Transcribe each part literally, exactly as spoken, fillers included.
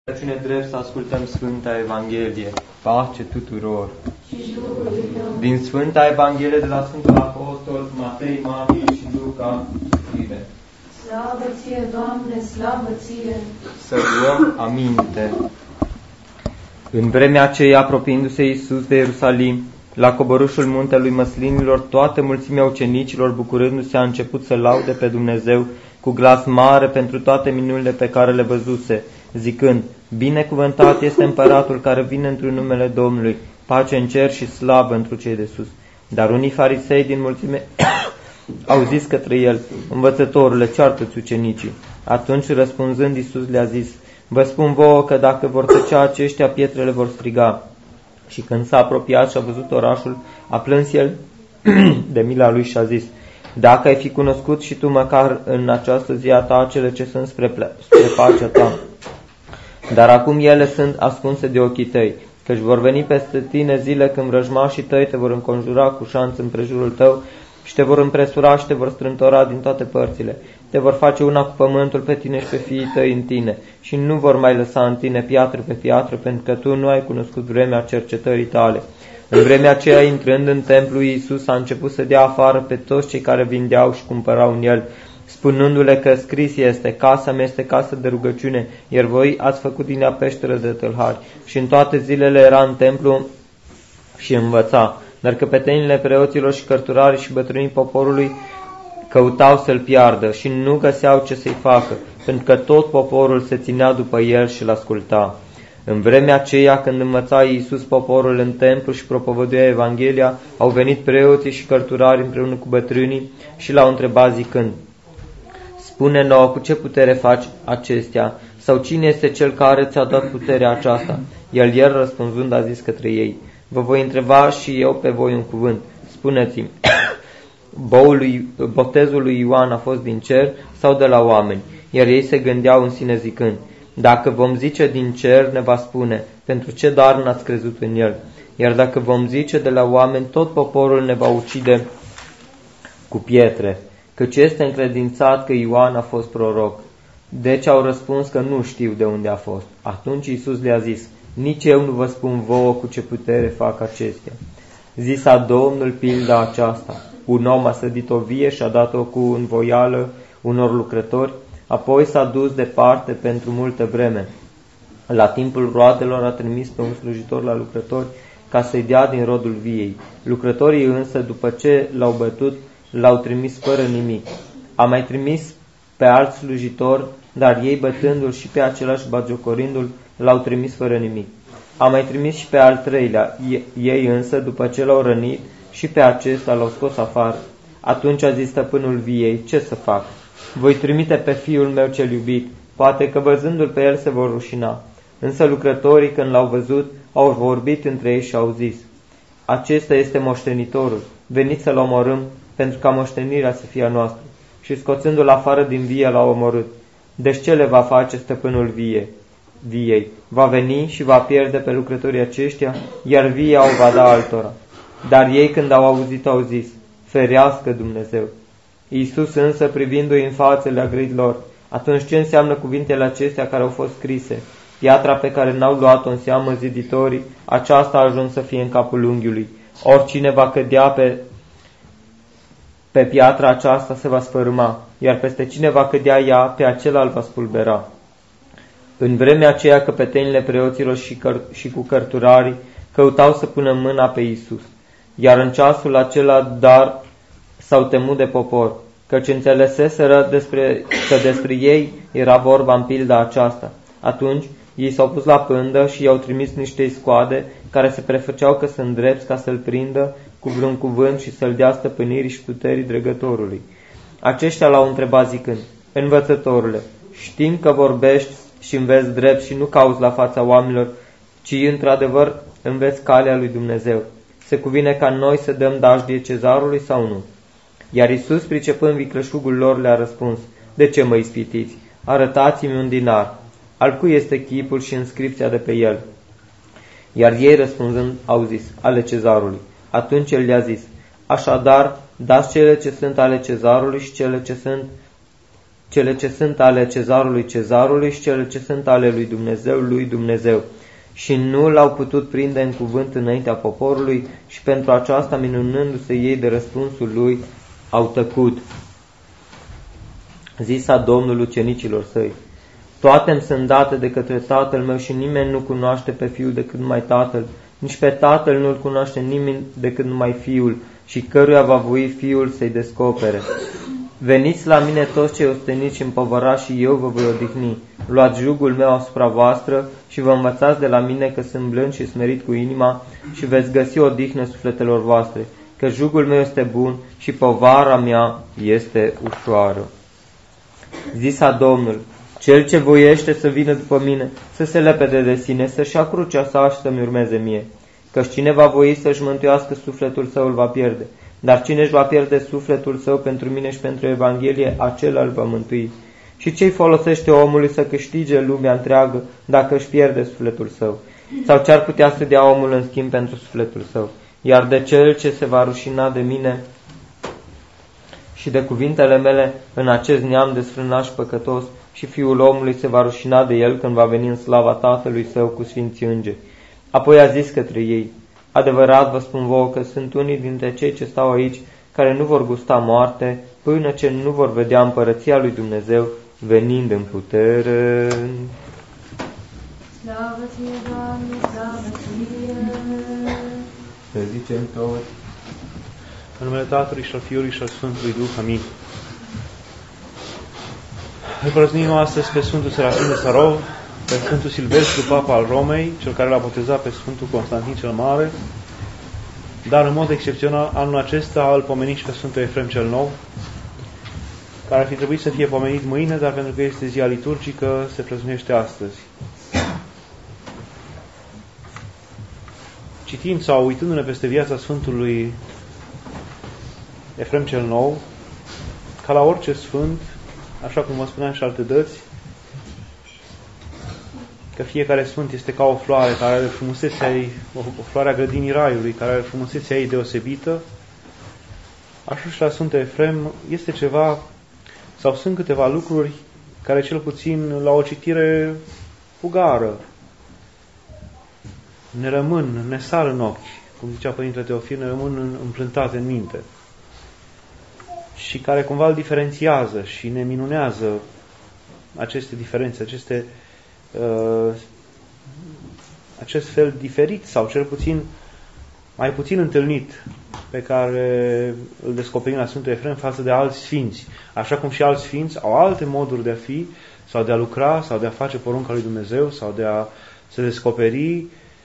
Cine drept să ascultăm Sfânta Evanghelie. Pace tuturor! Din Sfânta Evanghelie de la Sfântul Apostol Matei, Marcu și Luca. Slavă ție, Doamne, slavă ție! Să luăm aminte. În vremea aceea, apropiindu-se Iisus de Ierusalim, la coborâșul muntelui Măslinilor, toată mulțimea ucenicilor, bucurându-se, a început să laude pe Dumnezeu cu glas mare pentru toate minunile pe care le văzuse, zicând: Binecuvântat este împăratul care vine într-un numele Domnului, pace în cer și slavă întru cei de sus. Dar unii farisei din mulțime au zis către el: Învățătorule, ceartă-ți ucenicii. Atunci, răspunzând, Iisus le-a zis: Vă spun vouă că dacă vor tăcea aceștia, pietrele vor striga. Și când s-a apropiat și a văzut orașul, a plâns el de mila lui și a zis: Dacă ai fi cunoscut și tu măcar în această zi a ta cele ce sunt spre, spre pacea ta. Dar acum ele sunt ascunse de ochii tăi, căci vor veni peste tine zile când vrăjmașii tăi te vor înconjura cu șanț împrejurul tău și te vor împresura și te vor strâmtora din toate părțile. Te vor face una cu pământul pe tine și pe fiii tăi în tine și nu vor mai lăsa în tine piatră pe piatră, pentru că tu nu ai cunoscut vremea cercetării tale. În vremea aceea, intrând în templu, Iisus a început să dea afară pe toți cei care vindeau și cumpărau în el, spunându-le că scris este: Casa mea este casă de rugăciune, iar voi ați făcut din ea peșteră de tâlhari. Și în toate zilele era în templu și învăța. Dar căpetenile preoților și cărturarii și bătrânii poporului căutau să-l piardă și nu găseau ce să-i facă, pentru că tot poporul se ținea după el și l-asculta. În vremea aceea, când învăța Iisus poporul în templu și propovăduia Evanghelia, au venit preoții și cărturarii împreună cu bătrânii și l-au întrebat zicând: Spune nouă, cu ce putere faci acestea? Sau cine este cel care ți-a dat puterea aceasta? El, el răspunzând, a zis către ei: Vă voi întreba și eu pe voi un cuvânt. Spuneți-mi, boul lui, botezul lui Ioan a fost din cer sau de la oameni? Iar ei se gândeau în sine zicând: Dacă vom zice din cer, ne va spune: Pentru ce dar n-ați crezut în el? Iar dacă vom zice de la oameni, tot poporul ne va ucide cu pietre, căci este încredințat că Ioan a fost proroc. Deci au răspuns că nu știu de unde a fost. Atunci Iisus le-a zis: Nici eu nu vă spun vouă cu ce putere fac acestea. Zisa Domnul pilda aceasta: Un om a sădit o vie și a dat-o cu învoială unor lucrători, apoi s-a dus departe pentru multă vreme. La timpul roadelor a trimis pe un slujitor la lucrători ca să-i dea din rodul viei. Lucrătorii însă, după ce l-au bătut, l-au trimis fără nimic. A mai trimis pe alt slujitor, dar ei, bătându-l și pe același bagiocorindu-l, l-au trimis fără nimic. A mai trimis și pe al treilea. Ei însă, după ce l-au rănit, și pe acesta l-au scos afară. Atunci a zis stăpânul viei: Ce să fac? Voi trimite pe fiul meu cel iubit, poate că văzându-l pe el se vor rușina. Însă lucrătorii, când l-au văzut, au vorbit între ei și au zis: Acesta este moștenitorul, veniți să-l omorâm, pentru ca moștenirea să fie a noastră. Și scoțându-l afară din vie, l-au omorât. Deci ce le va face stăpânul vie? viei? Va veni și va pierde pe lucrătorii aceștia, iar via o va da altora. Dar ei, când au auzit, au zis: Ferească Dumnezeu! Iisus însă, privindu-i în față, le-a grăit lor: Atunci ce înseamnă cuvintele acestea care au fost scrise? Piatra pe care n-au luat-o în seamă ziditorii, aceasta a ajuns să fie în capul unghiului. Oricine va cădea pe, pe piatra aceasta se va sfărâma, iar peste cine va cădea ea, pe acela îl va spulbera. În vremea aceea, căpetenile preoților și, căr- și cu cărturarii căutau să pună mâna pe Iisus. Iar în ceasul acela dar s-au temut de popor, căci înțeleseseră despre, că despre ei era vorba în pilda aceasta. Atunci ei s-au pus la pândă și i-au trimis niște scoade care se prefăceau că sunt drepți ca să-l prindă cu vreun cuvânt și să-l dea stăpânirii și puterii dregătorului. Aceștia l-au întrebat zicând: Învățătorule, știm că vorbești și înveți drept și nu cauți la fața oamenilor, ci într-adevăr înveți calea lui Dumnezeu. Se cuvine ca noi să dăm dajdie cezarului sau nu? Iar Iisus, pricepând vicleșugul lor, le-a răspuns: De ce mă ispitiți? Arătați-mi un dinar. Al cui este chipul și inscripția de pe el? Iar ei, răspunzând, au zis: Ale cezarului. Atunci el le-a zis: Așadar, dați cele ce sunt ale cezarului și cele ce sunt cele ce sunt ale cezarului cezarului și cele ce sunt ale lui Dumnezeu lui Dumnezeu. Și nu l-au putut prinde în cuvânt înaintea poporului și pentru aceasta, minunându-se ei de răspunsul lui, au tăcut. Zisa Domnul ucenicilor săi: toate îmi sunt date de către Tatăl meu și nimeni nu cunoaște pe Fiul decât numai Tatăl, nici pe Tatăl nu-L cunoaște nimeni decât numai Fiul și căruia va voi Fiul să-i descopere. Veniți la mine toți cei osteniți și împovărați și eu vă voi odihni. Luați jugul meu asupra voastră și vă învățați de la mine că sunt blând și smerit cu inima și veți găsi odihnă sufletelor voastre, că jugul meu este bun și povara mea este ușoară. Zisa Domnul: cel ce voiește să vină după mine, să se lepede de sine, să-și ia crucea sa și să-mi urmeze mie. Căci cine va voi să-și mântuiască sufletul său îl va pierde, dar cine își va pierde sufletul său pentru mine și pentru Evanghelie, acela îl va mântui. Și ce-i folosește omului să câștige lumea întreagă dacă își pierde sufletul său? Sau ce-ar putea să dea omul în schimb pentru sufletul său? Iar de cel ce se va rușina de mine și de cuvintele mele în acest neam desfrânat și păcătos, și Fiul omului se va rușina de el când va veni în slava Tatălui său cu sfinții îngeri. Apoi a zis către ei: adevărat vă spun vouă că sunt unii dintre cei ce stau aici care nu vor gusta moarte până ce nu vor vedea împărăția lui Dumnezeu venind în putere. Slavă ție, Doamne, slavă ție! Să zicem toți. În numele Tatălui și al Fiului și al Sfântului Duh. Amin. Îl prăznim astăzi pe Sfântul Serafim de Sarov, pe Sfântul Silvestru, Papa al Romei, cel care l-a botezat pe Sfântul Constantin cel Mare, dar în mod excepțional anul acesta îl pomenim și pe Sfântul Efrem cel Nou, care ar fi trebuit să fie pomenit mâine, dar pentru că este ziua liturgică, se prăznuiește astăzi. Citind sau uitându-ne peste viața Sfântului Efrem cel Nou, ca la orice sfânt, așa cum vă spuneam și alte dăți, că fiecare sfânt este ca o floare care are frumusețea ei, o, o floare a grădinii Raiului, care are frumusețea ei deosebită, așa și la Sfântul Efrem este ceva, sau sunt câteva lucruri care cel puțin la o citire fugară ne rămân, ne sar în ochi, cum zicea Părintele Teofil, ne rămân împrântate în minte și care cumva îl diferențiază și ne minunează aceste diferențe, aceste uh, acest fel diferit sau cel puțin mai puțin întâlnit pe care îl descoperim la Sfântul Efrem față de alți sfinți. Așa cum și alți sfinți au alte moduri de a fi sau de a lucra sau de a face porunca lui Dumnezeu sau de a se descoperi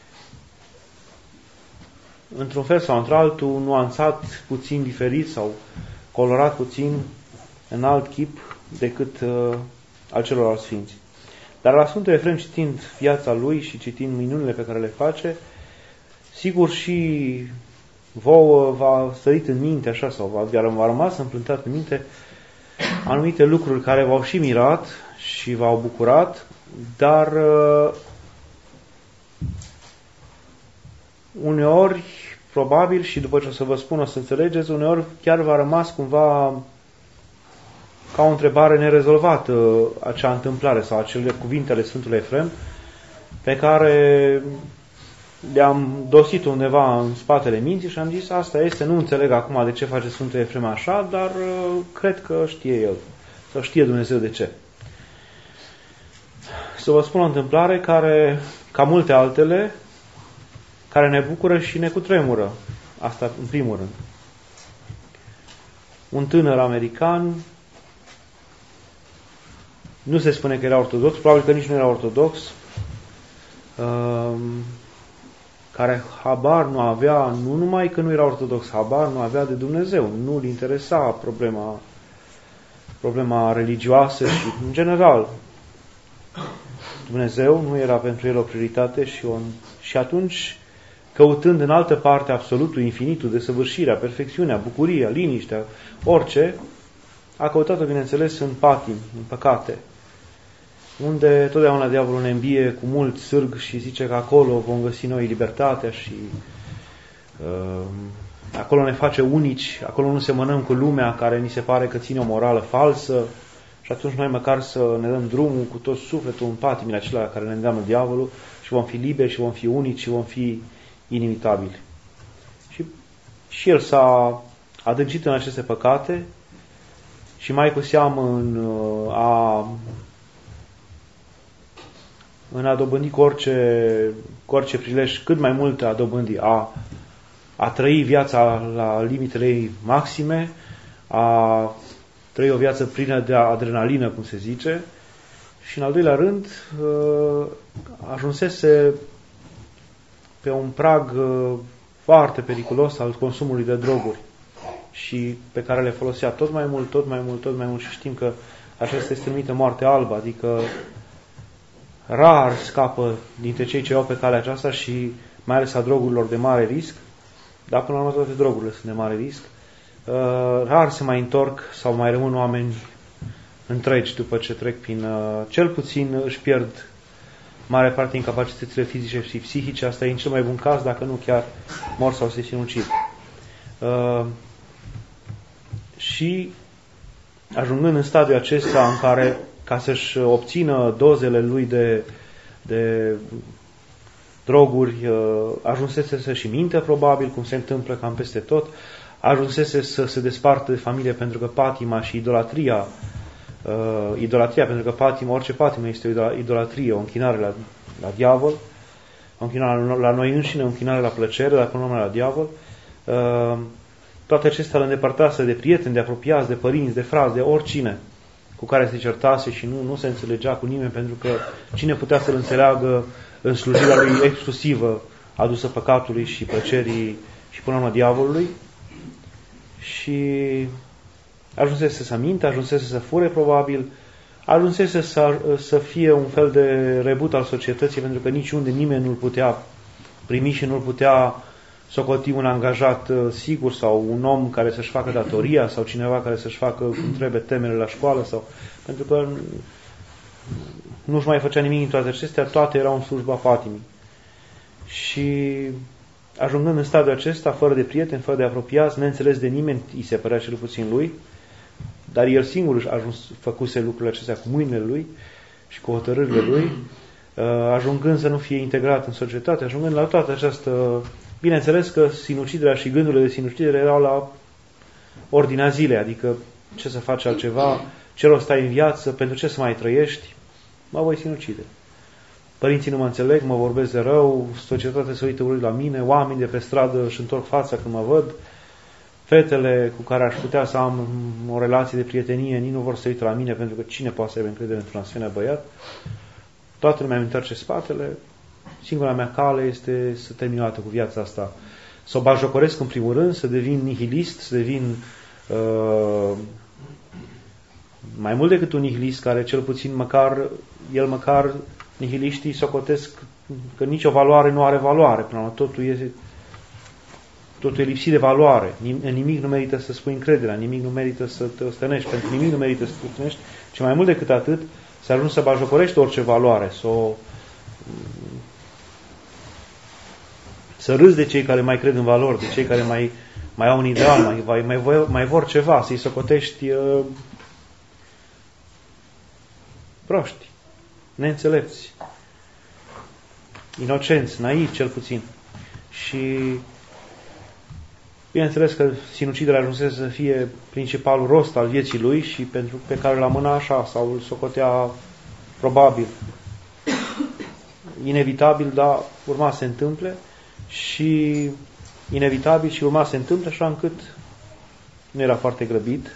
într-un fel sau într-altul, nuanțat puțin diferit sau colorat puțin în alt chip decât uh, al celorlalți sfinți. Dar la Sfântul Efrem, citind viața lui și citind minunile pe care le face, sigur și vouă v-a sărit în minte așa sau v-a rămas împlântat în minte anumite lucruri care v-au și mirat și v-au bucurat, dar uh, uneori, probabil, și după ce o să vă spun, o să înțelegeți, uneori chiar v-a rămas cumva ca o întrebare nerezolvată acea întâmplare sau acele cuvinte ale Sfântului Efrem pe care le-am dosit undeva în spatele minții și am zis, asta este, nu înțeleg acum de ce face Sfântul Efrem așa, dar uh, cred că știe el, sau știe Dumnezeu de ce. Să vă spun o întâmplare care, ca multe altele, care ne bucură și ne cutremură. Asta în primul rând. Un tânăr american, nu se spune că era ortodox, probabil că nici nu era ortodox, care habar nu avea, nu numai că nu era ortodox, habar nu avea de Dumnezeu, nu-l interesa problema, problema religioasă și, în general, Dumnezeu nu era pentru el o prioritate și, o, și atunci, căutând în altă parte absolutul, infinitul, desăvârșirea, perfecțiunea, bucuria, liniștea, orice, a căutat-o, bineînțeles, în patimi, în păcate, unde totdeauna diavolul ne îmbie cu mult sârg și zice că acolo vom găsi noi libertatea și uh, acolo ne face unici, acolo nu semănăm cu lumea care ni se pare că ține o morală falsă Și atunci noi măcar să ne dăm drumul cu tot sufletul în patimile acelea care ne îndeamnă diavolul și vom fi liberi și vom fi unici și vom fi inimitabili. Și, și el s-a adâncit în aceste păcate și mai cu seamă în a, în a dobândi cu orice, cu orice prilej, cât mai mult a dobândi, a, a trăi viața la limitele ei maxime, a trăi o viață plină de adrenalină, cum se zice, și în al doilea rând ajunsese pe un prag foarte periculos al consumului de droguri și pe care le folosea tot mai mult, tot mai mult, tot mai mult și știm că aceasta este numită moarte albă, adică rar scapă dintre cei ce au pe calea aceasta și mai ales a drogurilor de mare risc, dar până la urmă toate drogurile sunt de mare risc. Uh, rar se mai întorc sau mai rămân oameni întregi după ce trec prin... Uh, cel puțin își pierd mare parte din capacitățile fizice și psihice, asta e în cel mai bun caz, dacă nu chiar mor sau se sinucid. Uh, și ajungând în stadiul acesta în care, ca să-și obțină dozele lui de, de droguri, ajunsese să-și minte, probabil, cum se întâmplă cam peste tot, ajunsese să se despartă de familie pentru că patima și idolatria, uh, idolatria, pentru că patima, orice patimă este o idolatrie, o închinare la, la diavol, o închinare la, la noi înșine, o închinare la plăcere, dar până la urmă la diavol. Uh, toate acestea îl îndepărtase de prieteni, de apropiați, de părinți, de frați, de oricine cu care se certase și nu, nu se înțelegea cu nimeni, pentru că cine putea să-l înțeleagă în slujirea lui exclusivă adusă păcatului și plăcerii și până la urmă diavolului. Și ajunsese să minte, ajunsese să fure probabil, ajunsese să, să fie un fel de rebut al societății, pentru că niciunde nimeni nu-l putea primi și nu-l putea socoti un angajat sigur sau un om care să-și facă datoria sau cineva care să-și facă cum trebuie temele la școală, sau pentru că nu-și mai făcea nimic din toate acestea, toate erau în slujba patimii. Și ajungând în stadiul acesta, fără de prieteni, fără de apropiați, neînțeles de nimeni, îi se părea cel puțin lui, dar el singur își ajuns, făcuse lucrurile acestea cu mâinile lui și cu hotărârile lui, ajungând să nu fie integrat în societate, ajungând la toată această... Bineînțeles că sinuciderea și gândurile de sinucidere erau la ordinea zilei, adică ce să faci altceva, ce rost ai în viață, pentru ce să mai trăiești, mă voi sinucide. Părinții nu mă înțeleg, mă vorbesc de rău, societatea se uită urât la mine, oamenii de pe stradă își întorc fața când mă văd, fetele cu care aș putea să am o relație de prietenie, nici nu vor să uită la mine, pentru că cine poate să aibă încredere într-un asemenea băiat? Toată lumea îmi întoarce spatele, singura mea cale este să termin o dată cu viața asta. Să o bajocoresc în primul rând, să devin nihilist, să devin uh, mai mult decât un nihilist, care cel puțin măcar, el măcar nihiliștii socotesc că nicio valoare nu are valoare. Până la urmă, totul e, totul e lipsit de valoare. În nimic nu merită să spui încrederea, nimic nu merită să te ostănești, pentru nimic nu merită să te ostănești, ci mai mult decât atât, să ajungi să bajocorești orice valoare, să o să râzi de cei care mai cred în valori, de cei care mai, mai au un ideal, mai, mai, mai, mai vor ceva, să-i socotești uh, proști, neînțelepți, inocenți, naivi cel puțin. Și bineînțeles că sinuciderea ajunsese să fie principalul rost al vieții lui și pentru pe care l-a mâna așa sau îl socotea probabil inevitabil, dar urma să se întâmple. Și inevitabil și urma să se întâmple, așa încât nu era foarte grăbit.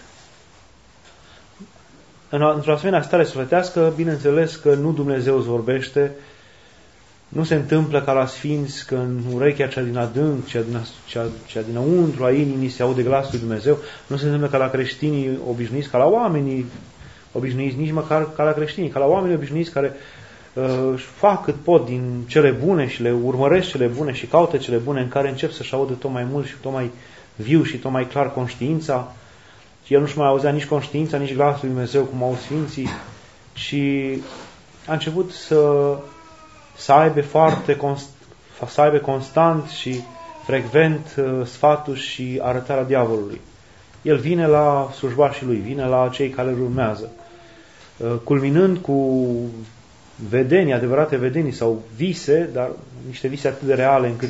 Într-o asemenea stare sufletească, bineînțeles că nu Dumnezeu îți vorbește, nu se întâmplă ca la sfinți, că în urechea cea din adânc, cea, din, cea, cea dinăuntru a inimii se aude glasul lui Dumnezeu, nu se întâmplă ca la creștinii obișnuiți, ca la oamenii obișnuiți, nici măcar ca la creștinii, ca la oamenii obișnuiți care își fac cât pot din cele bune și le urmăresc cele bune și caută cele bune, în care încep să-și audă tot mai mult și tot mai viu și tot mai clar conștiința. Și el nu-și mai auzea nici conștiința, nici glasul lui Dumnezeu, cum au sfinții, și a început să, să, aibă foarte const, să aibă constant și frecvent sfatul și arătarea diavolului. El vine la slujbașii lui, vine la cei care îl urmează culminând cu vedenii, adevărate vedenii sau vise, dar niște vise atât de reale încât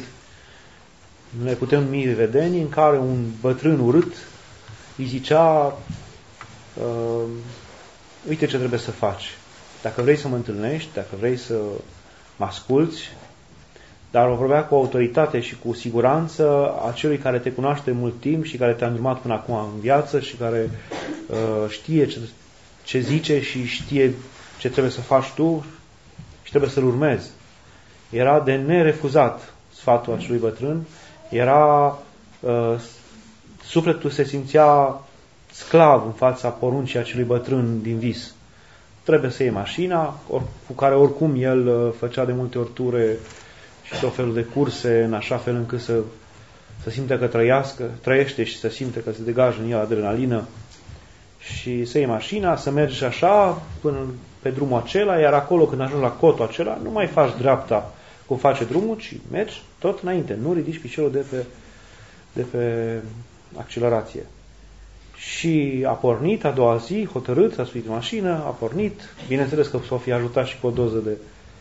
nu le putem numi vedenii, în care un bătrân urât îi zicea uh, uite ce trebuie să faci. Dacă vrei să mă întâlnești, dacă vrei să mă asculți, dar o vorbea cu autoritate și cu siguranță a celui care te cunoaște mult timp și care te-a îndrumat până acum în viață și care uh, știe ce, ce zice și știe ce trebuie să faci tu și trebuie să-l urmezi. Era de nerefuzat sfatul acelui bătrân, era uh, sufletul se simțea sclav în fața poruncii acelui bătrân din vis. Trebuie să iei mașina, or, cu care oricum el uh, făcea de multe ori ture și tot felul de curse, în așa fel încât să, să simte că trăiască, trăiește și să simte că se degajă în el adrenalină. Și să iei mașina, să mergi așa până pe drumul acela, iar acolo când ajungi la cotul acela, nu mai faci dreapta cum face drumul, ci mergi tot înainte. Nu ridici piciorul de pe, de pe accelerație. Și a pornit a doua zi, hotărât, s-a suit în mașină, a pornit, bineînțeles că s-o fi ajutat și cu o doză de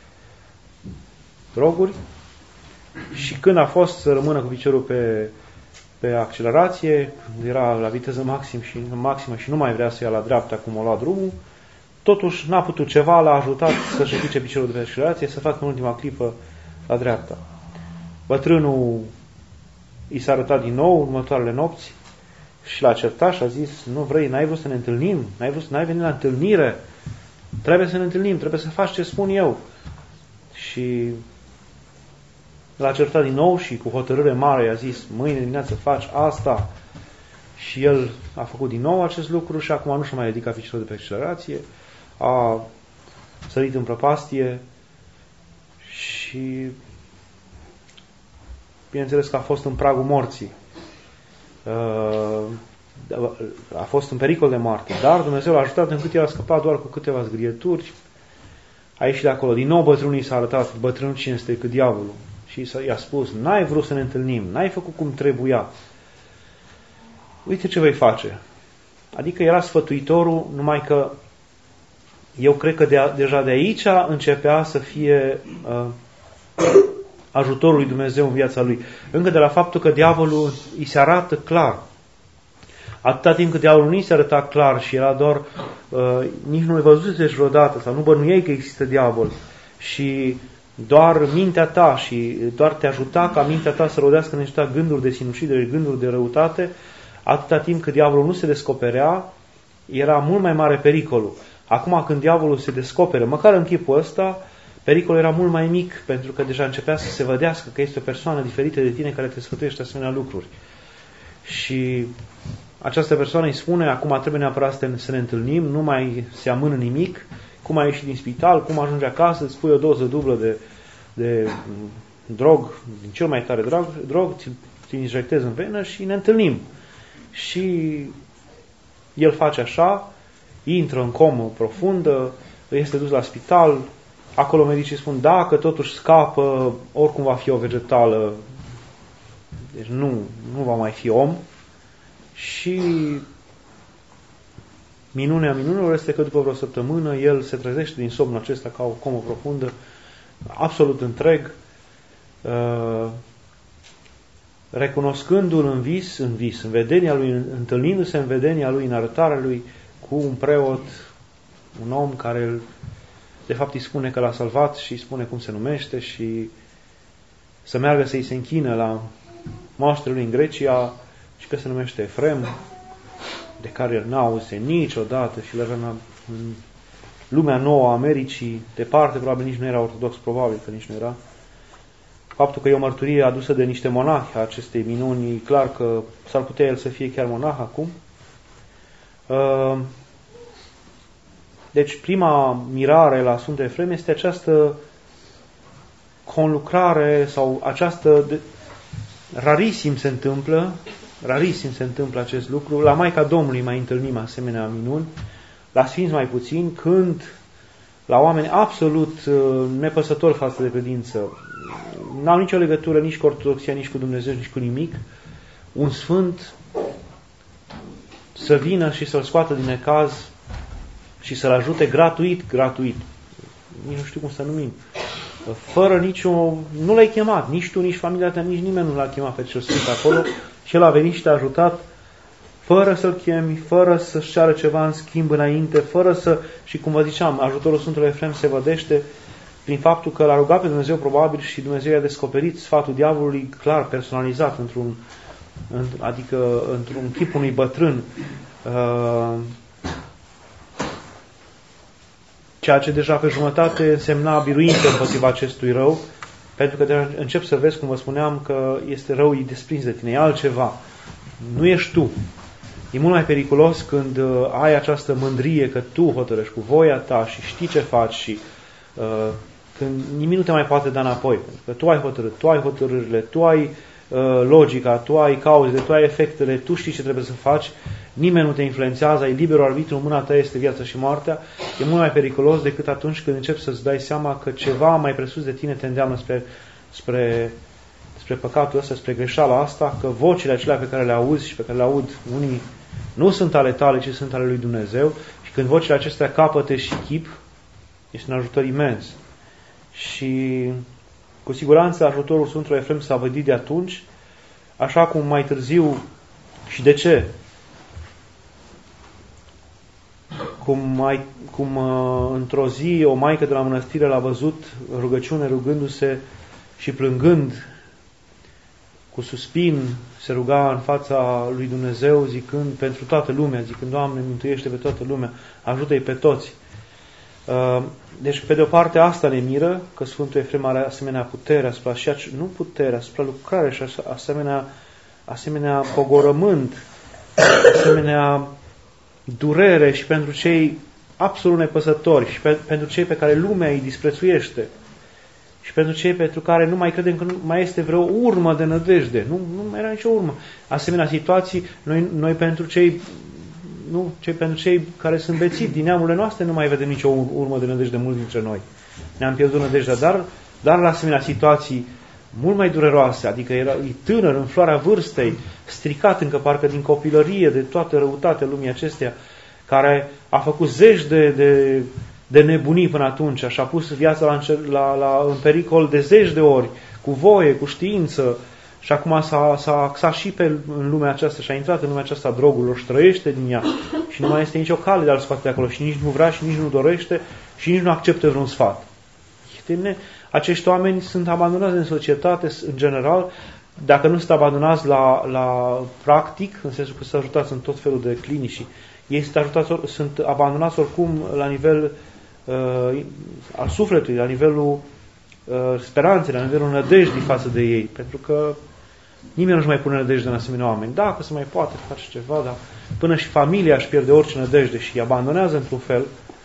droguri, și când a fost să rămână cu piciorul pe, pe accelerație, era la viteză maxim și, maximă și nu mai vrea să ia la dreapta cum o lua drumul, totuși n-a putut ceva, l-a ajutat să-și ridice piciorul de pe accelerație, să facă în ultima clipă la dreapta. Bătrânul i s-a arătat din nou următoarele nopți și l-a certat și a zis, nu vrei, n-ai vrut să ne întâlnim, n-ai vrut, n-ai venit la întâlnire, trebuie să ne întâlnim, trebuie să faci ce spun eu. Și l-a certat din nou și cu hotărâre mare i-a zis, mâine dimineață faci asta. Și el a făcut din nou acest lucru și acum nu și-a mai ridicat piciorul de pe accelerație, a sărit în prăpastie și bineînțeles că a fost în pragul morții. A fost în pericol de moarte, dar Dumnezeu l-a ajutat încât el a scăpat doar cu câteva zgârieturi. A ieșit de acolo. Din nou bătrânul s-a arătat, bătrânul cine este, că diavolul. Și i-a spus, n-ai vrut să ne întâlnim, n-ai făcut cum trebuia. Uite ce vei face. Adică era sfătuitorul, numai că eu cred că de, deja de aici începea să fie uh, ajutorul lui Dumnezeu în viața lui. Încă de la faptul că diavolul îi se arată clar. Atâta timp cât diavolul nu îi se arăta clar și era doar, uh, nici nu-l văzusești vreodată sau nu bănuiei că există diavol și doar mintea ta și doar te ajuta ca mintea ta să rodească niște gânduri de sinucidere, gânduri de răutate, atâta timp cât diavolul nu se descoperea, era mult mai mare pericolul. Acum când diavolul se descoperă, măcar în chipul ăsta, pericolul era mult mai mic, pentru că deja începea să se vădească că este o persoană diferită de tine care te sfătuiește asemenea lucruri. Și această persoană îi spune, acum trebuie neapărat să, să ne întâlnim, nu mai se amână nimic, cum ai ieșit din spital, cum ajungi acasă, îți pui o doză dublă de, de drog, din cel mai tare drog, drog ți-l injectezi în venă și ne întâlnim. Și el face așa, intră în comă profundă, este dus la spital, acolo medicii spun, da, că totuși scapă, oricum va fi o vegetală, deci nu, nu va mai fi om. Și minunea minunilor este că după vreo săptămână el se trezește din somnul acesta ca o comă profundă, absolut întreg, recunoscându-l în vis, în vis, în vedenia lui, întâlnindu-se în vedenia lui, în arătarea lui, cu un preot, un om care de fapt îi spune că l-a salvat și îi spune cum se numește și să meargă să-i se închină la moaștele lui în Grecia și că se numește Efrem, de care el n-auze niciodată și era în lumea nouă a Americii, departe, probabil nici nu era ortodox, probabil că nici nu era. Faptul că e o mărturie adusă de niște monahi a acestei minuni, e clar că s-ar putea el să fie chiar monah acum. Deci prima mirare la Sfântul Efrem este această conlucrare sau această... De... Rarisim se întâmplă, rarisim se întâmplă acest lucru. La Maica Domnului mai întâlnim asemenea minuni, la Sfinți mai puțin, când la oameni absolut nepăsători față de credință, n-au nicio legătură nici cu ortodoxia, nici cu Dumnezeu, nici cu nimic, un sfânt să vină și să-l scoată din necaz și să-l ajute gratuit, gratuit. Nici nu știu cum să numim. Fără nicio... Nu l-ai chemat, nici tu, nici familia ta, nici nimeni nu l-a chemat pe cel sfânt acolo și el a venit și te-a ajutat fără să-l chemi, fără să-și ceară ceva în schimb înainte, fără să... Și cum vă ziceam, ajutorul Sfântului Efrem se vădește prin faptul că l-a rugat pe Dumnezeu probabil și Dumnezeu i-a descoperit sfatul diavolului clar, personalizat, într-un, adică într-un chip unui bătrân. Ceea ce deja pe jumătate însemna biruință împotriva acestui rău, pentru că deja încep să vezi, cum vă spuneam, că este rău, e desprins de tine, e altceva. Nu ești tu. E mult mai periculos când uh, ai această mândrie că tu hotărăști cu voia ta și știi ce faci și uh, când nimic nu te mai poate da înapoi. Pentru că tu ai hotărât, tu ai hotărârile, tu ai uh, logica, tu ai cauzele, tu ai efectele, tu știi ce trebuie să faci, nimeni nu te influențează, ai liberul arbitru, în mâna ta este viața și moartea. E mult mai periculos decât atunci când începi să-ți dai seama că ceva mai presus de tine te îndeamnă spre, spre, spre păcatul ăsta, spre greșeala asta, că vocile acelea pe care le auzi și pe care le aud unii nu sunt ale tale, ci sunt ale lui Dumnezeu, și când vocile acestea capăte și chip, este un ajutor imens. Și cu siguranță ajutorul Sfântului Efrem s-a vădit de atunci, așa cum mai târziu. Și de ce? Cum, mai, cum uh, într-o zi o maică de la mănăstire l-a văzut rugăciune, rugându-se și plângând cu suspin, se ruga în fața lui Dumnezeu, zicând pentru toată lumea, zicând, Doamne, mântuiește pe toată lumea, ajută-i pe toți. Deci, pe de o parte, asta ne miră, că Sfântul Efrem are asemenea putere asupra, și nu putere, asupra lucrare și asemenea, asemenea pogorământ, asemenea durere și pentru cei absolut nepăsători și pe, pentru cei pe care lumea îi disprețuiește. Și pentru cei pentru care nu mai credem că nu mai este vreo urmă de nădejde. Nu, nu mai era nicio urmă. Asemenea situații, noi, noi pentru cei nu, cei pentru cei care sunt bețivi din neamurile noastre nu mai vedem nicio urmă de nădejde mulți dintre noi. Ne-am pierdut nădejdea, dar, dar la asemenea situații mult mai dureroase, adică era e tânăr, în floarea vârstei, stricat încă parcă din copilărie de toată răutatea lumii acesteia, care a făcut zeci de, de de nebunii până atunci și a pus viața la, la, la, în pericol de zeci de ori, cu voie, cu știință, și acum s-a, s-a axat și pe în lumea aceasta și a intrat în lumea aceasta a drogurilor și trăiește din ea și nu mai este nicio cale de a-l scoate de acolo și nici nu vrea și nici nu dorește și nici nu acceptă vreun sfat. Acești oameni sunt abandonați în societate în general, dacă nu sunt abandonați la, la practic, în sensul că sunt ajutați în tot felul de clinici, ei sunt, ajutați, sunt abandonați oricum la nivel uh, al sufletului, la nivelul uh, speranței, la nivelul nădejdii față de ei, pentru că nimeni nu-și mai pune nădejde în asemenea oameni. Dacă se mai poate face ceva, dar până și familia își pierde orice nădejde și îi abandonează într-un fel.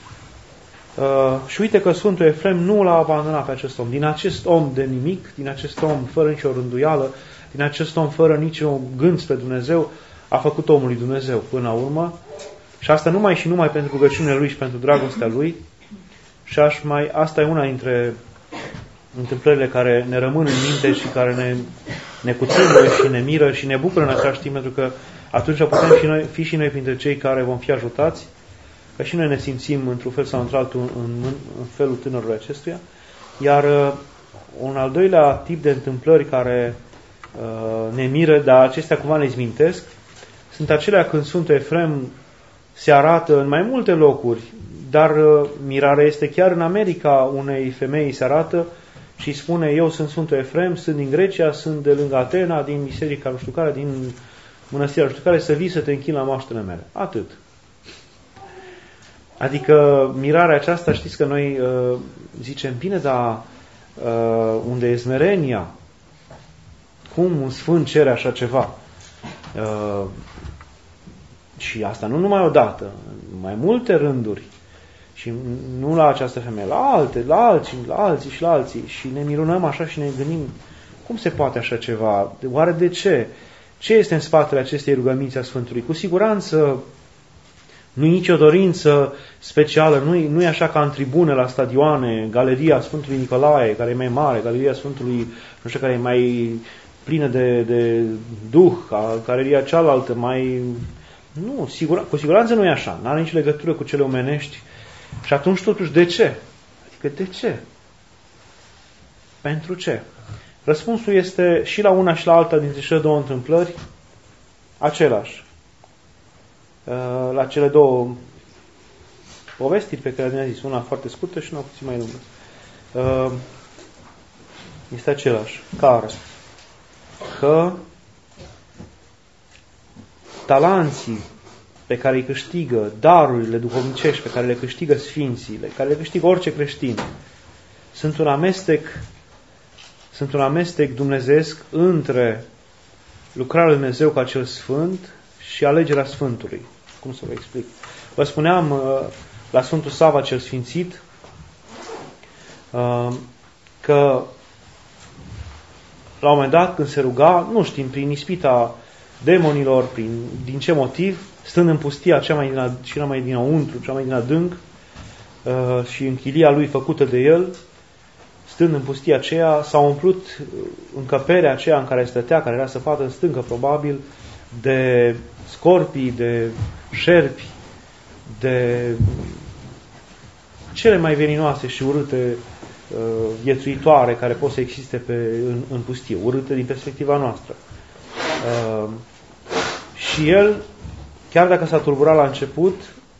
Uh, și uite că Sfântul Efrem nu l-a abandonat pe acest om. Din acest om de nimic, din acest om fără nicio rânduială, din acest om fără niciun gând spre Dumnezeu, a făcut omul lui Dumnezeu până la urmă. Și asta numai și numai pentru rugăciunile lui și pentru dragostea lui. Și aș mai, asta e una dintre întâmplările care ne rămân în minte și care ne, ne cutremură și ne miră și ne bucură în același timp, pentru că atunci putem fi, noi, fi și noi printre cei care vom fi ajutați, că și noi ne simțim într-un fel sau într-altul în, în felul tânărului acestuia. Iar uh, un al doilea tip de întâmplări care uh, ne miră, dar acestea cumva ne izmintesc, sunt acelea când Sfântul Efrem se arată în mai multe locuri, dar uh, mirarea este chiar în America, unei femei se arată și spune, eu sunt Sfântul Efrem, sunt din Grecia, sunt de lângă Atena, din biserica nu știu care, din mănăstirea nu știu care, să vii să te închin la moaștele mele. Atât. Adică mirarea aceasta, știți că noi uh, zicem, bine, dar uh, unde e smerenia? Cum un sfânt cere așa ceva? Uh, și asta nu numai odată, mai multe rânduri. Și nu la această femeie, la alte, la alții, la alții și la alții. Și ne minunăm așa și ne gândim, cum se poate așa ceva? Oare de ce? Ce este în spatele acestei rugăminți a Sfântului? Cu siguranță nu e nicio dorință specială, nu e, nu e așa ca în tribune la stadioane, galeria Sfântului Nicolae, care e mai mare, galeria Sfântului, nu știu, care e mai plină de, de duh, ca galeria cealaltă, mai Nu, sigur, cu siguranță nu e așa. Nu are nici legătură cu cele omenești. Și atunci totuși de ce? Adică de ce? Pentru ce? Răspunsul este și la una și la alta dintre cele două întâmplări același. La cele două povestiri pe care ne-a zis, una foarte scurtă și una puțin mai lungă. Este același. Care? Că talanții pe care îi câștigă, darurile duhovnicești pe care le câștigă sfinții, pe care le câștigă orice creștin, sunt un amestec, sunt un amestec dumnezeesc între lucrarea lui Dumnezeu ca cel sfânt și alegerea Sfântului. Cum să vă explic? Vă spuneam la Sfântul Sava cel Sfințit că la un moment dat când se ruga, nu știm, prin ispita demonilor, prin, din ce motiv, stând în pustia cea mai din, cea mai dinăuntru, cea mai din adânc uh, și în chilia lui făcută de el, stând în pustia aceea, s-a umplut încăperea aceea în care stătea, care era săpată în stâncă probabil, de scorpii, de șerpi, de cele mai veninoase și urâte uh, viețuitoare care pot să existe pe, în, în pustie, urâte din perspectiva noastră. Uh, și el, chiar dacă s-a tulburat la început,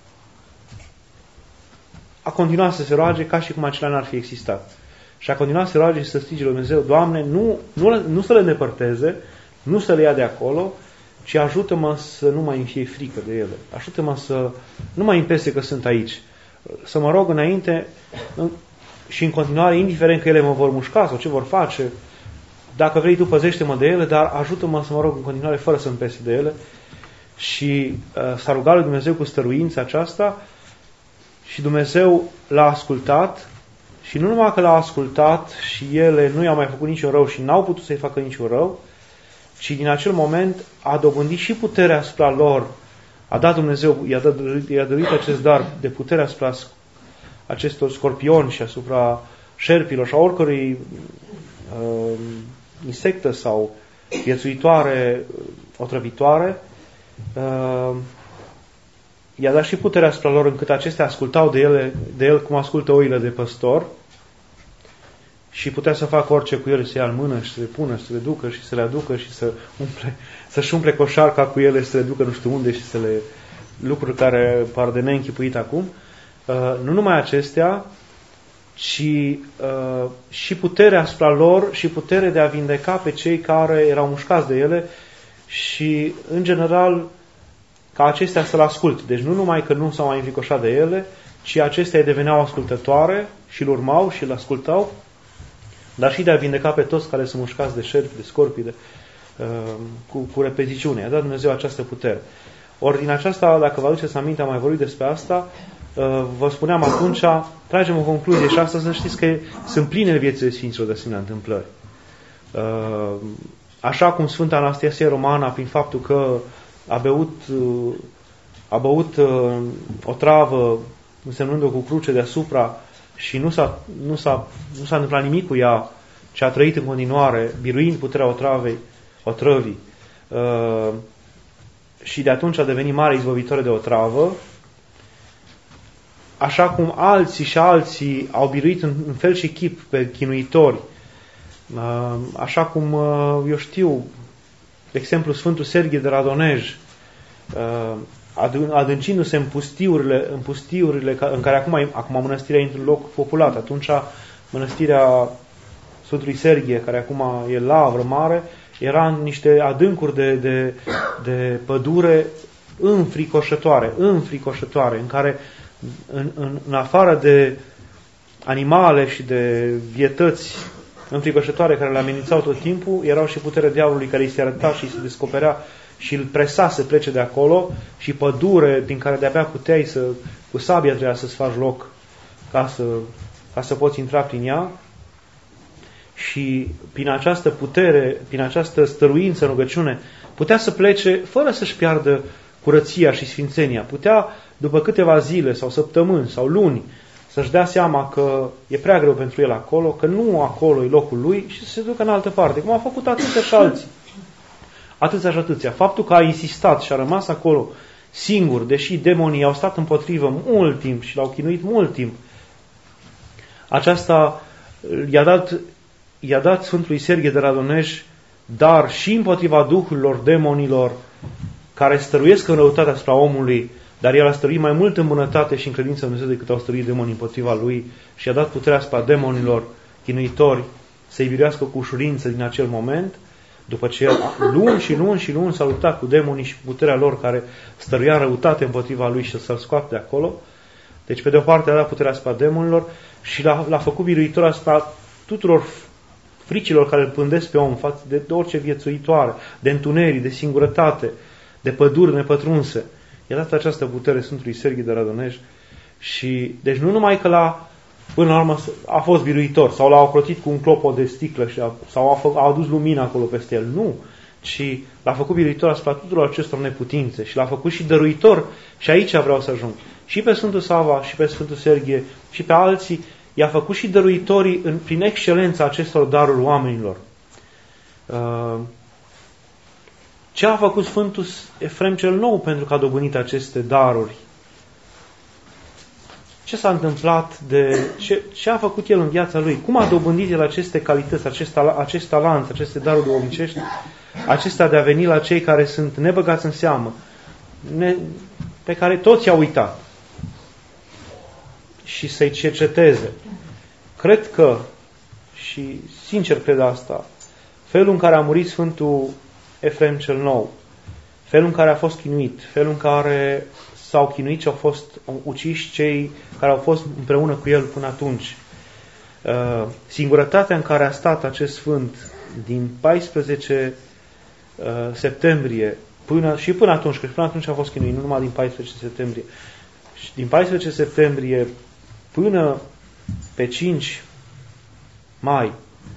a continuat să se roage ca și cum acela n-ar fi existat. Și a continuat să se roage și să strige lui Dumnezeu, Doamne, nu, nu, nu să le îndepărteze, nu să le ia de acolo, ci ajută-mă să nu mai îmi fie frică de ele. Ajută-mă să nu mai îmi pese că sunt aici. Să mă rog înainte și în continuare, indiferent că ele mă vor mușca sau ce vor face, dacă vrei tu, păzește-mă de ele, dar ajută-mă să mă rog în continuare fără să-mi pese de ele. Și uh, s-a rugat lui Dumnezeu cu stăruința aceasta și Dumnezeu l-a ascultat și nu numai că l-a ascultat și ele nu i-au mai făcut niciun rău și n-au putut să-i facă niciun rău, ci din acel moment a dobândit și puterea asupra lor. A dat Dumnezeu, i-a, dat, i-a dăruit acest dar de putere asupra acestor scorpioni și asupra șerpilor și a oricărui uh, insectă sau viețuitoare otrăvitoare. Uh, i-a dat și puterea asupra lor încât acestea ascultau de, ele, de el cum ascultă oile de păstor și putea să facă orice cu ele, să ia în mână și să le pună, să le ducă și să le aducă și să umple, să-și umple coșarca cu ele și să le ducă nu știu unde și să le... lucruri care par de neînchipuit acum. Uh, nu numai acestea, ci uh, și puterea asupra lor și putere de a vindeca pe cei care erau mușcați de ele și, în general, ca acestea să-l asculte. Deci nu numai că nu s-au mai înfricoșat de ele, ci acestea îi deveneau ascultătoare și îl urmau și îl ascultau, dar și de a vindeca pe toți care sunt mușcați de șerpi, de scorpii, de, uh, cu, cu repeziciune. A dat Dumnezeu această putere. Ori din aceasta, dacă vă aduceți aminte, am mai vorbit despre asta, uh, vă spuneam atunci, tragem o concluzie și asta să știți că sunt pline viețile Sfinților de asemenea întâmplări. Uh, așa cum Sfânta Anastasie Romana, prin faptul că a beut, uh, a băut uh, o travă însemnând-o cu cruce deasupra și nu s-a, nu, s-a, nu s-a întâmplat nimic cu ea, ci a trăit în continuare, biruind puterea otravei, otrăvii. Uh, și de atunci a devenit mare izbăvitoare de otravă, așa cum alții și alții au biruit în, în fel și chip pe chinuitori, uh, așa cum, uh, eu știu, de exemplu, Sfântul Serghie de Radonej, uh, adâncindu-se în pustiurile, în pustiurile în care acum, acum mănăstirea e într-un loc populat. Atunci mănăstirea Sfântului Serghie, care acum e lavră mare, era în niște adâncuri de, de, de pădure înfricoșătoare, înfricoșătoare, în care în, în, în afară de animale și de vietăți înfricoșătoare care le amenințau tot timpul, erau și puterea diavolului care îi se arăta și îi se descoperea și îl presa să plece de acolo și pădure din care de-abia puteai să, cu sabia trebuia să-ți faci loc ca să, ca să poți intra prin ea. Și prin această putere, prin această stăruință în rugăciune, putea să plece fără să-și piardă curăția și sfințenia. Putea, după câteva zile sau săptămâni sau luni, să-și dea seama că e prea greu pentru el acolo, că nu acolo e locul lui și să se ducă în altă parte, cum au făcut atâția și alții. Atâția și atâția. Faptul că a insistat și a rămas acolo singur, deși demonii au stat împotrivă mult timp și l-au chinuit mult timp. Aceasta i-a dat, i-a dat Sfântului Serghie de Radoneș dar și împotriva duhurilor, demonilor, care stăruiesc în răutate asupra omului, dar el a stăruit mai mult în bunătate și în credință în Dumnezeu decât au stăruit demonii împotriva lui și a dat puterea asupra demonilor chinuitori să-i biruiască cu ușurință din acel moment, după ce luni și luni și luni s-a luptat cu demonii și puterea lor care stăruia răutate împotriva lui și să-l scoată de acolo. Deci, pe de o parte, a dat puterea asupra demonilor și l-a, l-a făcut biruitor asupra tuturor fricilor care îl pândesc pe om față de orice viețuitoare, de întuneric, de singurătate, de păduri nepătrunse. I-a dat această putere Sfântului Serghie de Radoneș și, deci nu numai că l-a, până la urmă a fost biruitor sau l-a ocrotit cu un clopot de sticlă și a, sau a, fă, a adus lumină acolo peste el, nu, ci l-a făcut biruitor asupra tuturor acestor neputințe și l-a făcut și dăruitor și aici vreau să ajung. Și pe Sfântul Sava și pe Sfântul Serghie și pe alții i-a făcut și dăruitorii în, prin excelența acestor daruri oamenilor. Ce a făcut Sfântul Efrem cel Nou pentru că a dobândit aceste daruri? Ce s-a întâmplat? De, ce, ce a făcut el în viața lui? Cum a dobândit el aceste calități, acest, acest talent, aceste daruri duhovnicești, acestea de a veni la cei care sunt nebăgați în seamă, ne, pe care toți i-au uitat și să-i cerceteze. Cred că, și sincer cred asta, felul în care a murit Sfântul Efrem cel Nou, felul în care a fost chinuit, felul în care s-au chinuit și au fost uciși cei care au fost împreună cu el până atunci, singurătatea în care a stat acest Sfânt din paisprezece septembrie până, și până atunci, că până atunci a fost chinuit, nu numai din paisprezece septembrie, și din paisprezece septembrie până pe cinci mai,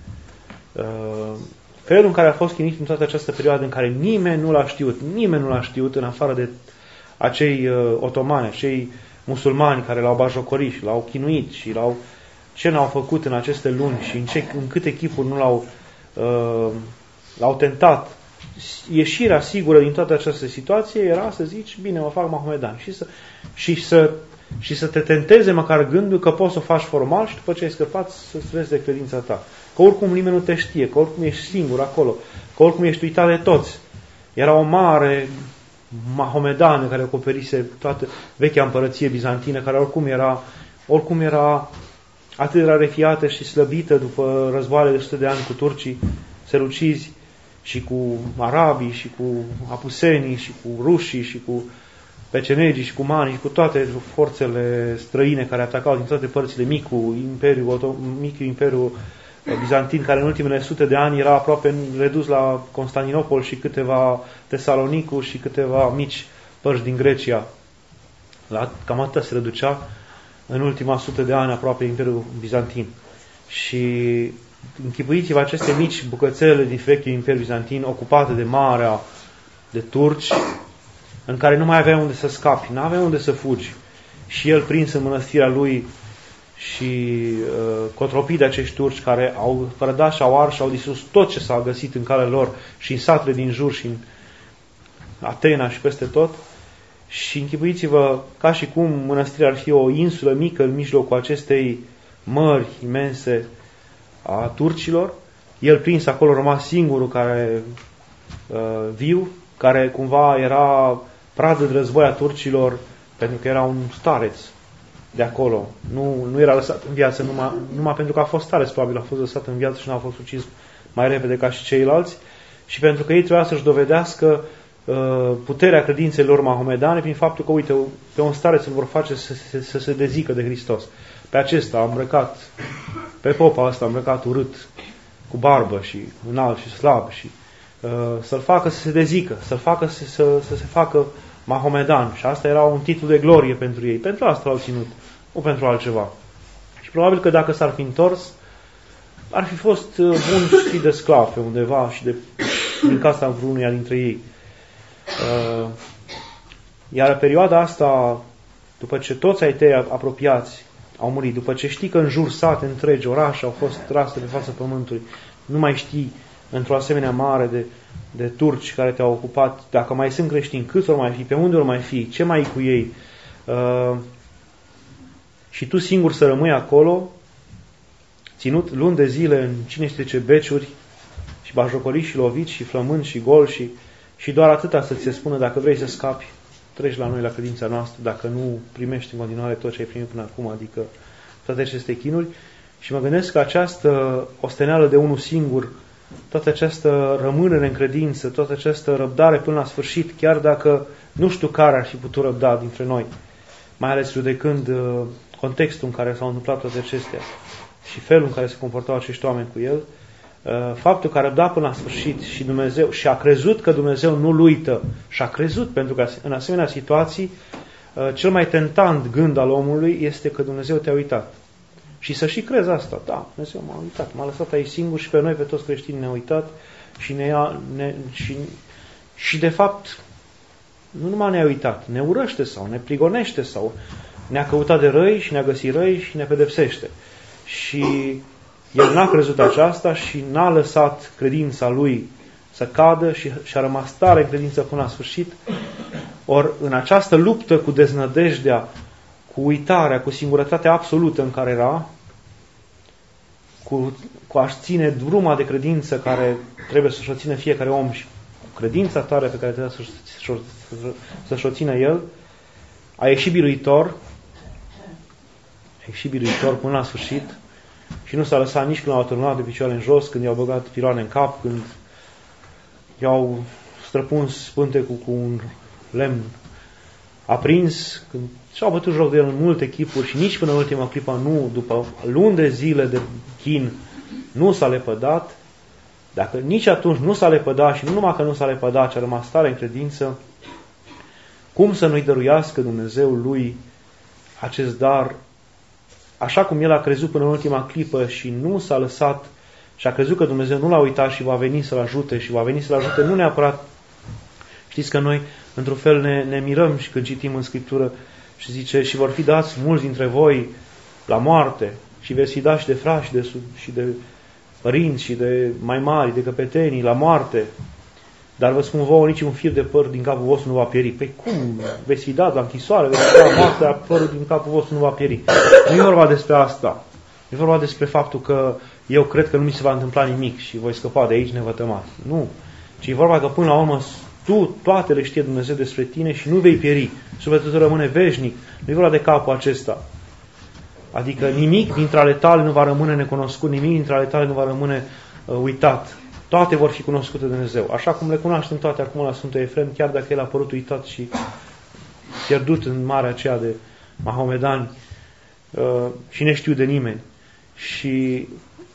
felul în care a fost chinuit în toată această perioadă în care nimeni nu l-a știut, nimeni nu l-a știut în afară de acei otomani, acei musulmani care l-au bajocorit și l-au chinuit și l-au, ce n-au făcut în aceste luni și în, ce, în câte chipuri nu l-au, uh, l-au tentat. Ieșirea sigură din toată această situație era să zici, bine, mă fac mahomedan și să, și să, și să te tenteze măcar gândul că poți să o faci formal și după ce ai scăpat să strezi de credința ta. Că oricum nimeni nu te știe, că oricum ești singur acolo, că oricum ești uitat de toți. Era o mare mahomedană care acoperise toată vechea împărăție bizantină, care oricum era, oricum era atât de rarefiată și slăbită după războaiele de sute de ani cu turcii selucizi și cu arabii și cu apusenii și cu rușii și cu pecenegii și cu manii și cu toate forțele străine care atacau din toate părțile micul imperiu, micul imperiu bizantin, care în ultimele sute de ani era aproape redus la Constantinopol și câteva Tesalonicu și câteva mici părți din Grecia. La, cam atât se reducea în ultima sută de ani aproape Imperiul Bizantin. Și închipuiți-vă aceste mici bucățele din vechiul Imperiu Bizantin ocupate de marea de turci, în care nu mai aveai unde să scapi, nu aveai unde să fugi. Și el prins în mănăstirea lui și uh, cotropit de acești turci care au prădat și au ars și au distrus tot ce s-a găsit în calea lor și în satele din jur și în Atena și peste tot. Și închipuiți-vă ca și cum mănăstirea ar fi o insulă mică în mijlocul acestei mări imense a turcilor. El prins acolo rămas singurul care uh, viu, care cumva era pradă de război a turcilor, pentru că era un stareț de acolo. Nu, nu era lăsat în viață numai, numai pentru că a fost stareț, probabil a fost lăsat în viață și nu a fost ucis mai repede ca și ceilalți, și pentru că ei trebuia să-și dovedească uh, puterea credinței lor mahomedane prin faptul că, uite, pe un stareț îl vor face să, să, să se dezică de Hristos. Pe acesta a îmbrăcat, pe popa ăsta a îmbrăcat urât, cu barbă și înalt și slab, și uh, să-l facă să se dezică, să-l facă să, să, să se facă mahomedan. Și asta era un titlu de glorie pentru ei. Pentru asta l-au ținut, nu pentru altceva. Și probabil că dacă s-ar fi întors, ar fi fost bun și de sclav pe undeva și de, din casa vreunuia dintre ei. Uh, iar perioada asta, după ce toți ai tăi apropiați au murit, după ce știi că în jur sate întregi, orașe au fost trase pe fața pământului, nu mai știi într-o asemenea mare de, de turci care te-au ocupat, dacă mai sunt creștini, câți ori mai fi, pe unde ori mai fi, ce mai e cu ei, uh, și tu singur să rămâi acolo, ținut luni de zile în cine știe ce beciuri, și bajocoriți și loviți și flămânzi și gol și, și doar atâta să ți se spună, dacă vrei să scapi, treci la noi, la credința noastră, dacă nu primești în continuare tot ce ai primit până acum, adică toate aceste chinuri. Și mă gândesc că această osteneală de unul singur, toată această rămânere în credință, toată această răbdare până la sfârșit, chiar dacă nu știu care ar fi putut răbda dintre noi, mai ales judecând uh, contextul în care s-au întâmplat toate acestea și felul în care se comportau acești oameni cu el, uh, faptul că a răbdat până la sfârșit și Dumnezeu și a crezut că Dumnezeu nu-l uită și a crezut, pentru că în asemenea situații uh, cel mai tentant gând al omului este că Dumnezeu te-a uitat. Și să și crezi asta, da, Dumnezeu m-a uitat, m-a lăsat aici singur și pe noi, pe toți creștinii ne-a uitat și, ne ia, ne, și, și de fapt nu numai ne-a uitat, ne urăște sau ne prigonește sau ne-a căutat de răi și ne-a găsit răi și ne pedepsește. Și el n-a crezut aceasta și n-a lăsat credința lui să cadă și și-a rămas tare în credință până la sfârșit. Ori în această luptă cu deznădejdea, cu uitarea, cu singurătatea absolută în care era, cu, cu a-și ține druma de credință care trebuie să-și o țină fiecare om și cu credința tare pe care trebuie să-și, să-și o țină el, a ieșit biruitor, a ieșit biruitor până la sfârșit și nu s-a lăsat nici când l-au turnat de picioare în jos, când i-au băgat piloane în cap, când i-au străpuns pântecul cu un lemn aprins, când și-au bătut joc de el în multe chipuri și nici până în ultima clipă nu, după luni de zile de chin, nu s-a lepădat. Dacă nici atunci nu s-a lepădat și nu numai că nu s-a lepădat, ci a rămas tare în credință, cum să nu-i dăruiască Dumnezeu lui acest dar, așa cum el a crezut până în ultima clipă și nu s-a lăsat și a crezut că Dumnezeu nu l-a uitat și va veni să-l ajute și va veni să-l ajute nu neapărat. Știți că noi într-un fel ne, ne mirăm și când citim în Scriptură și zice, și vor fi dați mulți dintre voi la moarte și veți fi dați și de frați și de, și de părinți și de mai mari, de căpetenii la moarte, dar vă spun vouă, nici un fir de păr din capul vostru nu va pieri. Păi cum? Veți fi dat la închisoare, veți fi dat la moarte, dar părul din capul vostru nu va pieri. Nu e vorba despre asta. E vorba despre faptul că eu cred că nu mi se va întâmpla nimic și voi scăpa de aici nevătămat. Nu. Ci e vorba că până la urmă tu toate le știe Dumnezeu despre tine și nu vei pieri. Sufletul tău rămâne veșnic. Nu e vorba de capul acesta. Adică nimic dintre ale tale nu va rămâne necunoscut, nimic dintre ale tale nu va rămâne uh, uitat. Toate vor fi cunoscute de Dumnezeu. Așa cum le cunoaștem toate acum la Sfântul Efrem, chiar dacă el a părut uitat și pierdut în marea aceea de mahomedani uh, și neștiu de nimeni. Și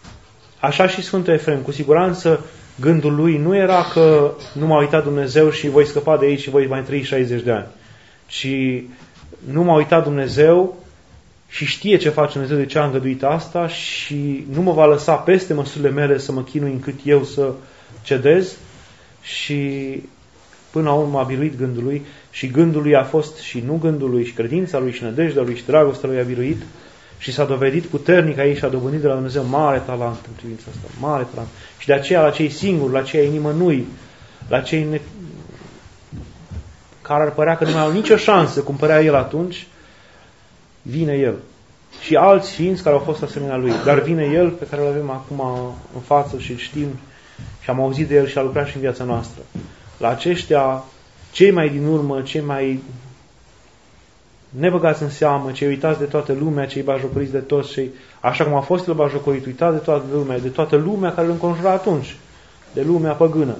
așa și Sfântul Efrem, cu siguranță gândul lui nu era că nu m-a uitat Dumnezeu și voi scăpa de aici și voi mai trăi șaizeci de ani. Ci nu m-a uitat Dumnezeu și știe ce face Dumnezeu, de ce a îngăduit asta și nu mă va lăsa peste măsurile mele să mă chinui încât eu să cedez. Și până la urmă a biruit gândul lui și gândul lui a fost și nu gândul lui și credința lui și nădejdea lui și dragostea lui a biruit și s-a dovedit puternic aici și a dobândit de la Dumnezeu mare talent în privința asta, mare talent. Și de aceea la cei singuri, la cei nimănui, la cei ne... care ar părea că nu mai au nicio șansă, cum părea el atunci, vine el. Și alți sfinți care au fost asemenea lui. Dar vine el pe care îl avem acum în față și îl știm și am auzit de el și a lucrat și în viața noastră. La aceștia, cei mai din urmă, cei mai nebăgați în seamă, cei uitați de toată lumea, cei bajocoriți de toți, cei, așa cum a fost el bajocorit, uitat de toată lumea, de toată lumea care îl înconjura atunci, de lumea păgână.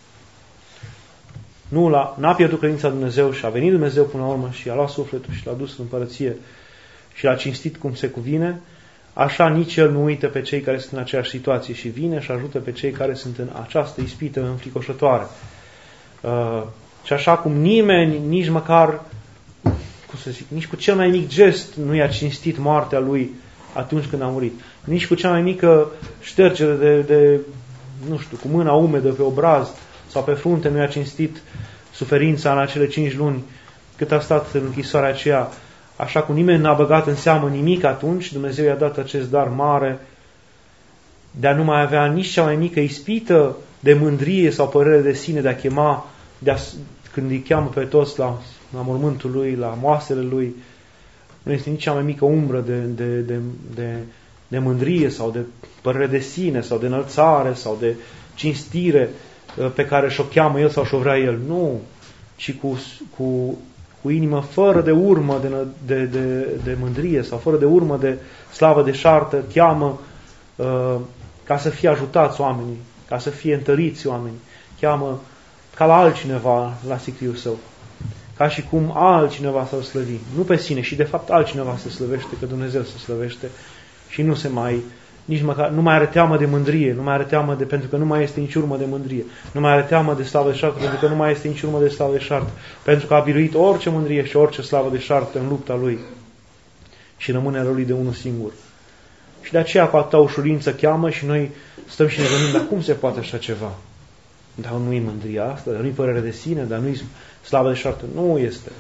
Nu l-a, n-a pierdut credința Dumnezeu și a venit Dumnezeu până la urmă și a luat sufletul și l-a dus în împărăție și l-a cinstit cum se cuvine, așa nici el nu uită pe cei care sunt în aceeași situație și vine și ajută pe cei care sunt în această ispită înfricoșătoare. Uh, și așa cum nimeni, nici măcar, cum să zic, nici cu cel mai mic gest nu i-a cinstit moartea lui atunci când a murit. Nici cu cea mai mică ștergere de, de nu știu, cu mâna umedă pe obraz sau pe frunte nu i-a cinstit suferința în acele cinci luni cât a stat în închisoarea aceea. Așa cum nimeni n-a băgat în seamă nimic atunci, Dumnezeu i-a dat acest dar mare de a nu mai avea nici cea mai mică ispită de mândrie sau părere de sine, de a chema, de a, când îi cheamă pe toți la, la mormântul lui, la moasele lui, nu este nici cea mai mică umbră de, de, de, de, de mândrie sau de părere de sine sau de înălțare sau de cinstire pe care și-o cheamă el sau și-o vrea el. Nu, ci cu, cu, cu inimă fără de urmă de, de, de, de mândrie sau fără de urmă de slavă deșartă, cheamă uh, ca să fie ajutați oamenii, ca să fie întăriți oamenii, cheamă ca la altcineva la sicriul său, ca și cum altcineva s-ar slăvi, nu pe sine, și de fapt altcineva se slăvește, că Dumnezeu se slăvește și nu se mai, nici măcar, nu mai are teamă de mândrie, nu mai are teamă de, pentru că nu mai este nici urmă de mândrie, nu mai are teamă de slavă deșartă, pentru că nu mai este nici urmă de slavă deșartă, pentru că a biruit orice mândrie și orice slavă deșartă în lupta lui și rămâne lui de unul singur. Și de aceea cu atâta ușurință cheamă și noi stăm și ne gândim, dar cum se poate așa ceva? Dar nu-i mândria asta, dar nu-i părere de sine, dar nu-i slavă deșartă. Nu este.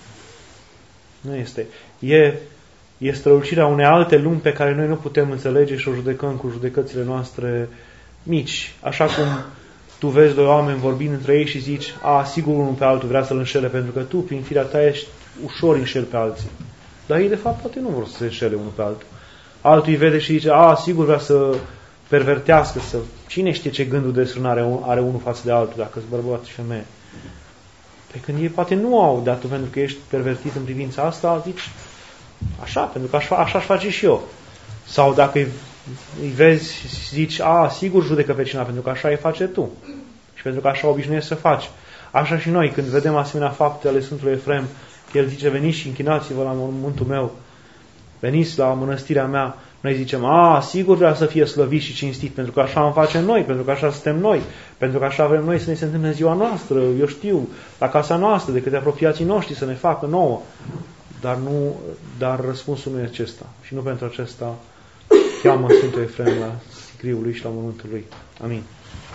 Nu este. E, e strălucirea unei alte lumi pe care noi nu putem înțelege și o judecăm cu judecățile noastre mici. Așa cum tu vezi doi oameni vorbind între ei și zici, a, sigur unul pe altul vrea să-l înșele, pentru că tu, prin firea ta, ești ușor înșel pe alții. Dar ei, de fapt, poate nu vor să se înșele unul pe altul. Altul îi vede și zice, a, sigur vrea să pervertească, să... Cine știe ce gândul de desfrânare are unul față de altul, dacă sunt bărbat și femeie? Pe când ei poate nu au, dar tu, pentru că ești pervertit în privința asta, zici, așa, pentru că așa, așa-și face și eu. Sau dacă îi, îi vezi și zici, a, sigur judecă pe cineva, pentru că așa îi face tu. Și pentru că așa obișnuiești să faci. Așa și noi, când vedem asemenea fapte ale Sfântului Efrem, că el zice, veniți și închinați-vă la mormântul meu, veniți la mănăstirea mea, noi zicem, a, sigur vrea să fie slăvit și cinstit, pentru că așa am face noi, pentru că așa suntem noi, pentru că așa vrem noi să ne se întâmple în ziua noastră, eu știu, la casa noastră, de către apropiații noștri să ne facă nouă. Dar, nu, dar răspunsul nu e acesta. Și nu pentru acesta cheamă Sfântul Efrem la sicriul lui și la mormântul lui. Amin.